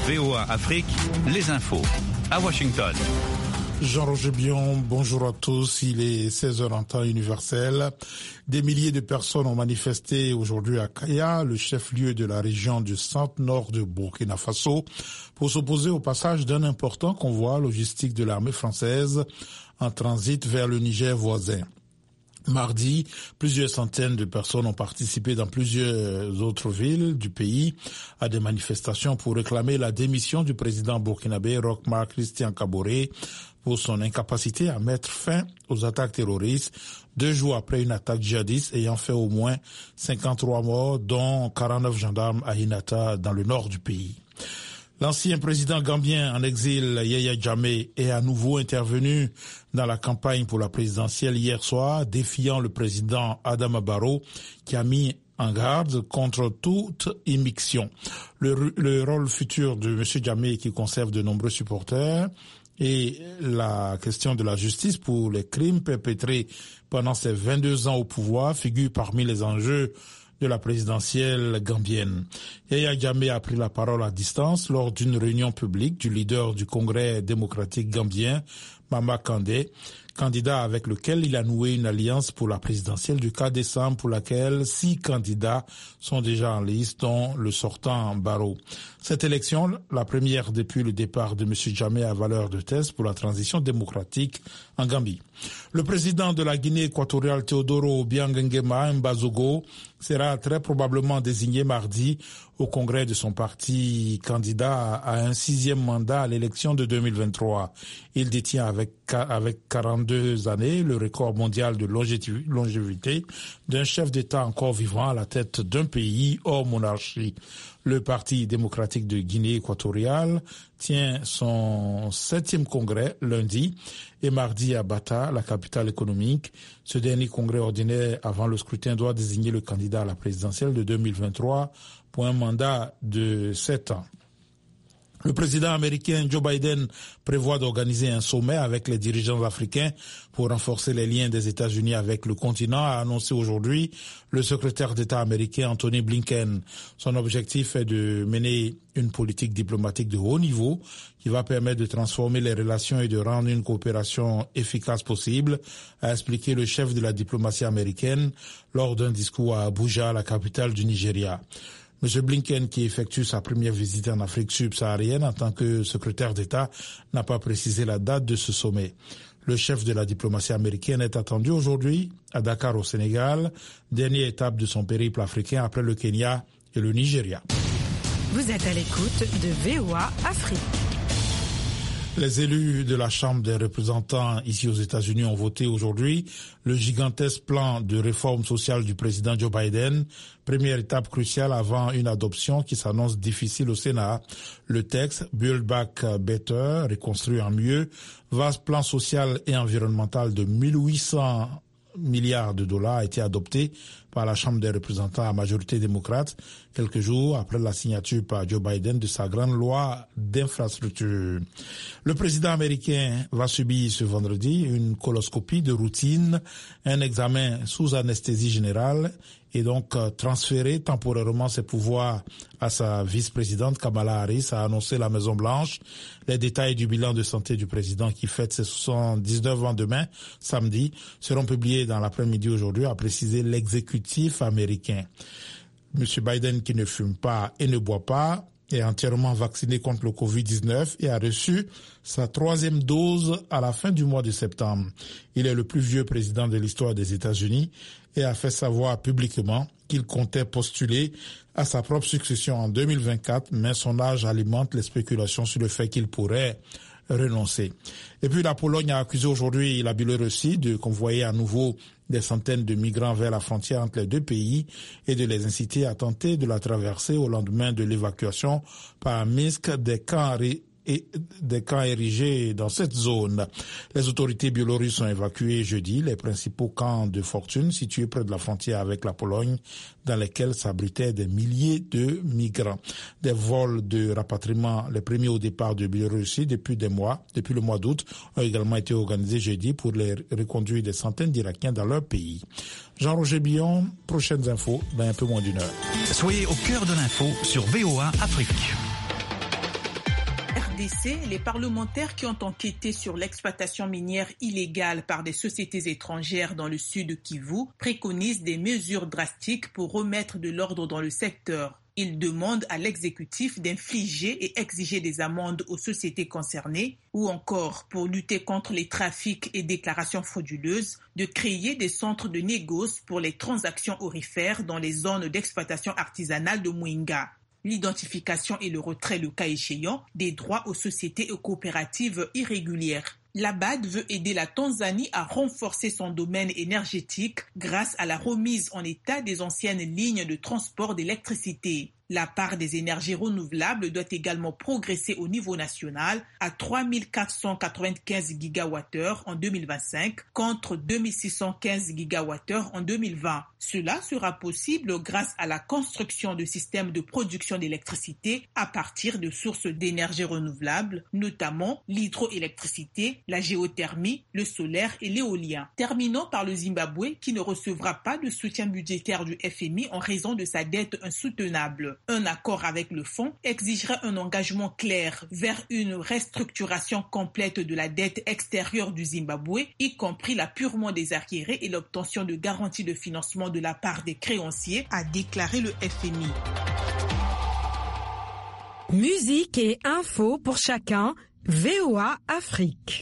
VOA Afrique, les infos. À Washington. Jean-Roger Bion, bonjour à tous. Il est 16h en temps universel. Des milliers de personnes ont manifesté aujourd'hui à Kaya, le chef-lieu de la région du centre-nord de Burkina Faso, pour s'opposer au passage d'un important convoi logistique de l'armée française en transit vers le Niger voisin. Mardi, plusieurs centaines de personnes ont participé dans plusieurs autres villes du pays à des manifestations pour réclamer la démission du président burkinabé Roch-Marc Christian Kaboré pour son incapacité à mettre fin aux attaques terroristes 2 jours après une attaque djihadiste ayant fait au moins 53 morts, dont 49 gendarmes à Hinata dans le nord du pays. L'ancien président gambien en exil, Yaya Jammeh, est à nouveau intervenu dans la campagne pour la présidentielle hier soir, défiant le président Adama Barrow, qui a mis en garde contre toute immixtion. Le rôle futur de M. Jammeh, qui conserve de nombreux supporters, et la question de la justice pour les crimes perpétrés pendant ses 22 ans au pouvoir figure parmi les enjeux de la présidentielle gambienne. Yaya Jammeh a pris la parole à distance lors d'une réunion publique du leader du Congrès démocratique gambien, Mama Kandeh, candidat avec lequel il a noué une alliance pour la présidentielle du 4 décembre pour laquelle 6 candidats sont déjà en liste, dont le sortant Barrow. Cette élection, la première depuis le départ de M. Jammeh, a valeur de test pour la transition démocratique en Gambie. Le président de la Guinée équatoriale, Teodoro Obiang Nguema Mbazogo, sera très probablement désigné mardi au congrès de son parti candidat à un 6e mandat à l'élection de 2023. Il détient avec 42 années le record mondial de longévité d'un chef d'État encore vivant à la tête d'un pays hors monarchie. Le Parti démocratique de Guinée équatoriale tient son 7e congrès lundi et mardi à Bata, la capitale économique. Ce dernier congrès ordinaire avant le scrutin doit désigner le candidat à la présidentielle de 2023 pour un mandat de 7 ans. Le président américain Joe Biden prévoit d'organiser un sommet avec les dirigeants africains pour renforcer les liens des États-Unis avec le continent, a annoncé aujourd'hui le secrétaire d'État américain Anthony Blinken. Son objectif est de mener une politique diplomatique de haut niveau qui va permettre de transformer les relations et de rendre une coopération efficace possible, a expliqué le chef de la diplomatie américaine lors d'un discours à Abuja, la capitale du Nigeria. M. Blinken, qui effectue sa première visite en Afrique subsaharienne en tant que secrétaire d'État, n'a pas précisé la date de ce sommet. Le chef de la diplomatie américaine est attendu aujourd'hui à Dakar au Sénégal, dernière étape de son périple africain après le Kenya et le Nigeria. Vous êtes à l'écoute de VOA Afrique. Les élus de la Chambre des représentants ici aux États-Unis ont voté aujourd'hui le gigantesque plan de réforme sociale du président Joe Biden, première étape cruciale avant une adoption qui s'annonce difficile au Sénat. Le texte Build Back Better, reconstruire en mieux, vaste plan social et environnemental de 1800 milliards de dollars a été adopté par la Chambre des représentants à majorité démocrate quelques jours après la signature par Joe Biden de sa grande loi d'infrastructure. Le président américain va subir ce vendredi une coloscopie de routine, un examen sous anesthésie générale et donc transférer temporairement ses pouvoirs à sa vice-présidente Kamala Harris, a annoncé la Maison-Blanche. Les détails du bilan de santé du président qui fête ses 79 ans demain, samedi, seront publiés dans l'après-midi aujourd'hui, a précisé l'exécutif américain. M. Biden, qui ne fume pas et ne boit pas, est entièrement vacciné contre le Covid-19 et a reçu sa 3e dose à la fin du mois de septembre. Il est le plus vieux président de l'histoire des États-Unis et a fait savoir publiquement qu'il comptait postuler à sa propre succession en 2024, mais son âge alimente les spéculations sur le fait qu'il pourrait renoncer. Et puis la Pologne a accusé aujourd'hui la Biélorussie de convoyer à nouveau des centaines de migrants vers la frontière entre les deux pays et de les inciter à tenter de la traverser au lendemain de l'évacuation par Minsk des camps érigés dans cette zone. Les autorités biélorusses ont évacué jeudi les principaux camps de fortune situés près de la frontière avec la Pologne, dans lesquels s'abritaient des milliers de migrants. Des vols de rapatriement, les premiers au départ de Biélorussie depuis le mois d'août, ont également été organisés jeudi pour les reconduire des centaines d'Irakiens dans leur pays. Jean-Roger Bion, prochaines infos dans un peu moins d'une heure. Soyez au cœur de l'info sur VOA Afrique. RDC, les parlementaires qui ont enquêté sur l'exploitation minière illégale par des sociétés étrangères dans le sud Kivu préconisent des mesures drastiques pour remettre de l'ordre dans le secteur. Ils demandent à l'exécutif d'infliger et exiger des amendes aux sociétés concernées ou encore, pour lutter contre les trafics et déclarations frauduleuses, de créer des centres de négoce pour les transactions aurifères dans les zones d'exploitation artisanale de Mwenga. L'identification et le retrait, le cas échéant, des droits aux sociétés et coopératives irrégulières. La BAD veut aider la Tanzanie à renforcer son domaine énergétique grâce à la remise en état des anciennes lignes de transport d'électricité. La part des énergies renouvelables doit également progresser au niveau national à 3495 gigawattheures en 2025 contre 2615 gigawattheures en 2020. Cela sera possible grâce à la construction de systèmes de production d'électricité à partir de sources d'énergie renouvelables, notamment l'hydroélectricité, la géothermie, le solaire et l'éolien. Terminons par le Zimbabwe qui ne recevra pas de soutien budgétaire du FMI en raison de sa dette insoutenable. Un accord avec le fonds exigerait un engagement clair vers une restructuration complète de la dette extérieure du Zimbabwe, y compris l'apurement des arriérés et l'obtention de garanties de financement de la part des créanciers, a déclaré le FMI. Musique et infos pour chacun, VOA Afrique.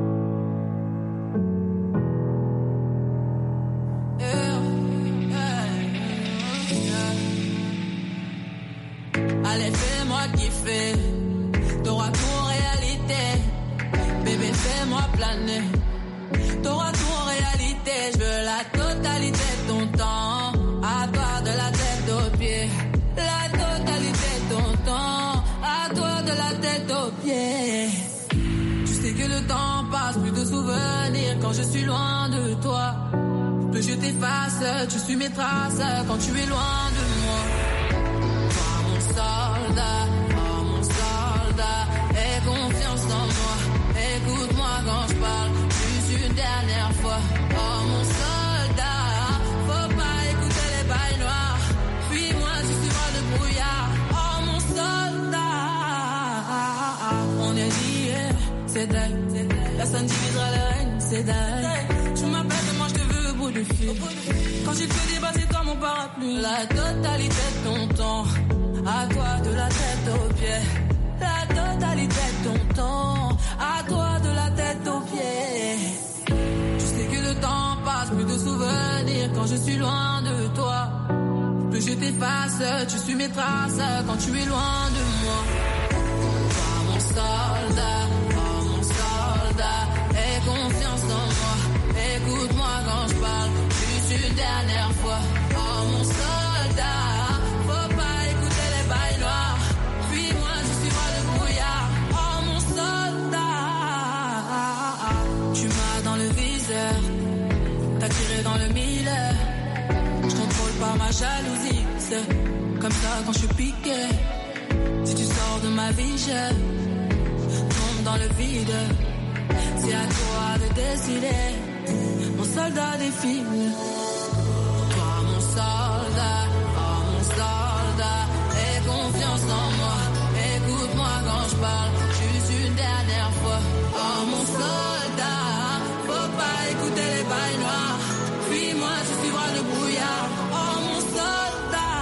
Allez, fais-moi kiffer, t'auras tout en réalité. Bébé, fais-moi planer, t'auras tout en réalité. Je veux la totalité de ton temps, à toi de la tête aux pieds. La totalité de ton temps, à toi de la tête aux pieds. Tu sais que le temps passe, plus de souvenirs quand je suis loin de toi. Que je t'efface, tu suis mes traces quand tu es loin de moi. Soldat, oh mon soldat, aie confiance en moi, écoute-moi quand je parle, juste une dernière fois. Oh mon soldat, faut pas écouter les bails noirs, puis-moi tu suivras le brouillard. Oh mon soldat, on est liés, c'est dingue, personne divisera le règne, c'est dingue. Tu m'appelles et moi je te veux au bout du fil, quand je te débat c'est toi mon parapluie. La totalité de ton temps, à toi de la tête aux pieds, la totalité de ton temps, à toi de la tête aux pieds. Tu sais que le temps passe, plus de souvenirs quand je suis loin de toi. Que je t'efface, tu suis mes traces quand tu es loin de moi. Toi mon soldat, oh mon soldat, aie confiance en moi, écoute-moi quand je parle, juste une dernière fois. Oh mon soldat, t'as tiré dans le mille. Je contrôle pas ma jalousie, c'est comme ça quand je suis piqué. Si tu sors de ma vie, je tombe dans le vide. C'est à toi de décider, mon soldat défile. Toi mon soldat, oh mon soldat, aie confiance en moi, écoute-moi quand je parle, juste une dernière fois. Oh mon soldat, faut pas écouter les bails noirs, puis moi tu suivras le brouillard. Oh mon soldat,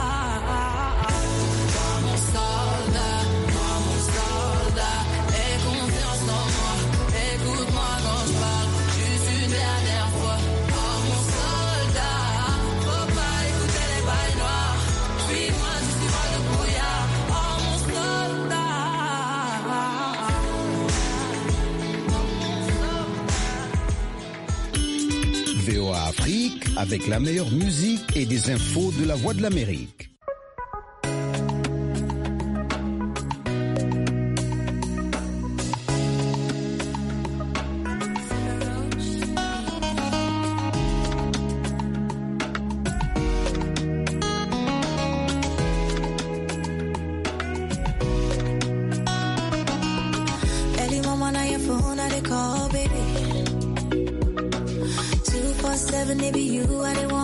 toi mon soldat, toi mon soldat, aie confiance en moi, écoute-moi quand je parle, juste une dernière fois. Oh mon soldat, faut pas écouter les bails noirs, puis moi tu suivras le brouillard. Oh mon soldat. VOA Afrique avec la meilleure musique et des infos de la Voix de l'Amérique. Early mama on your phone, I they call, baby. 247, maybe you, I they want